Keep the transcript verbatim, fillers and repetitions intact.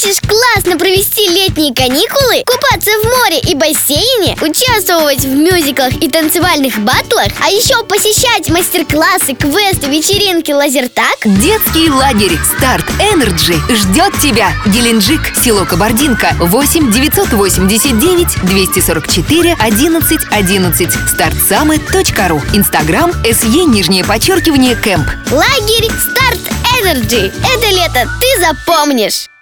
Хочешь классно провести летние каникулы, купаться в море и бассейне, участвовать в мюзиклах и танцевальных баттлах, а еще посещать мастер-классы, квесты, вечеринки, лазертаг? Детский лагерь «Старт Энерджи» ждет тебя. Геленджик, село Кабардинка, восемь девятьсот восемьдесят девять двести сорок четыре одиннадцать одиннадцать. стартсамы точка ру. Инстаграм СЕ нижнее подчеркивание Кэмп. Лагерь «Старт Энерджи». Это лето ты запомнишь!